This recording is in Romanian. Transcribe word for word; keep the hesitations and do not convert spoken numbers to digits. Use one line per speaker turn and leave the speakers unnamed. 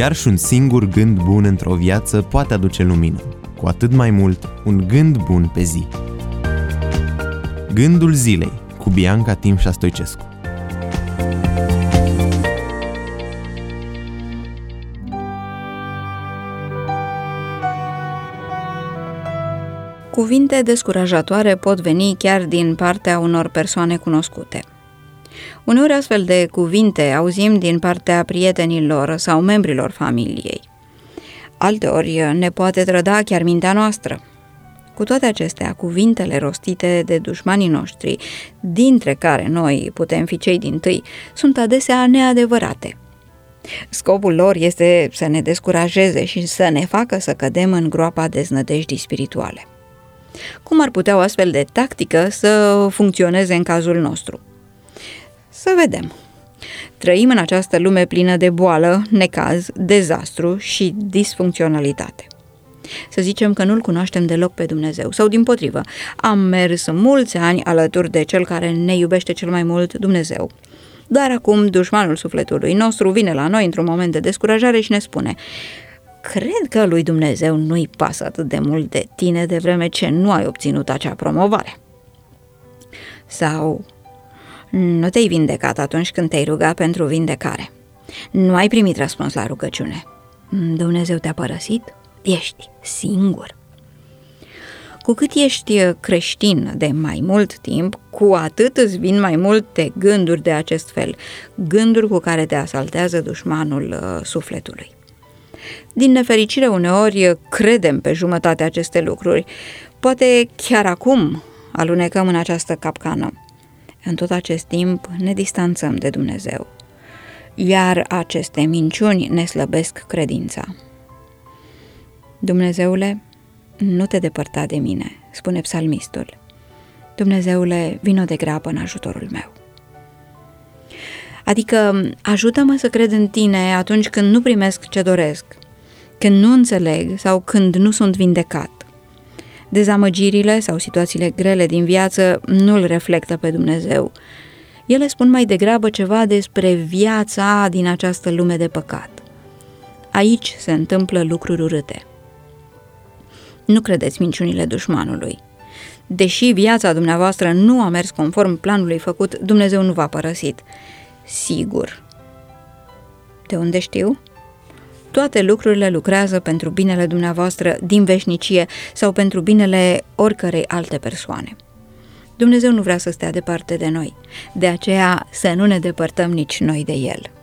Chiar și un singur gând bun într-o viață poate aduce lumină, cu atât mai mult un gând bun pe zi. Gândul zilei cu Bianca Timșa Stoicescu.
Cuvinte descurajatoare pot veni chiar din partea unor persoane cunoscute. Uneori astfel de cuvinte auzim din partea prietenilor sau membrilor familiei. Alteori ne poate trăda chiar mintea noastră. Cu toate acestea, cuvintele rostite de dușmanii noștri, dintre care noi putem fi cei dintâi, sunt adesea neadevărate. Scopul lor este să ne descurajeze și să ne facă să cădem în groapa deznădejdii spirituale. Cum ar putea o astfel de tactică să funcționeze în cazul nostru? Să vedem. Trăim în această lume plină de boală, necaz, dezastru și disfuncționalitate. Să zicem că nu-L cunoaștem deloc pe Dumnezeu sau dimpotrivă, am mers mulți ani alături de Cel care ne iubește cel mai mult, Dumnezeu. Dar acum dușmanul sufletului nostru vine la noi într-un moment de descurajare și ne spune: cred că lui Dumnezeu nu-i pasă atât de mult de tine de vreme ce nu ai obținut acea promovare. Sau: nu te-ai vindecat atunci când te-ai rugat pentru vindecare. Nu ai primit răspuns la rugăciune. Dumnezeu te-a părăsit? Ești singur. Cu cât ești creștin de mai mult timp, cu atât îți vin mai multe gânduri de acest fel, gânduri cu care te asaltează dușmanul uh, sufletului. Din nefericire, uneori credem pe jumătate aceste lucruri. Poate chiar acum alunecăm în această capcană. În tot acest timp ne distanțăm de Dumnezeu, iar aceste minciuni ne slăbesc credința. Dumnezeule, nu te depărta de mine, spune psalmistul. Dumnezeule, vino de grabă în ajutorul meu. Adică, ajută-mă să cred în tine atunci când nu primesc ce doresc, când nu înțeleg sau când nu sunt vindecat. Dezamăgirile sau situațiile grele din viață nu îl reflectă pe Dumnezeu. Ele spun mai degrabă ceva despre viața din această lume de păcat. Aici se întâmplă lucruri urâte. Nu credeți minciunile dușmanului. Deși viața dumneavoastră nu a mers conform planului făcut, Dumnezeu nu v-a părăsit. Sigur. De unde știu? Toate lucrurile lucrează pentru binele dumneavoastră din veșnicie sau pentru binele oricărei alte persoane. Dumnezeu nu vrea să stea departe de noi, de aceea să nu ne depărtăm nici noi de El.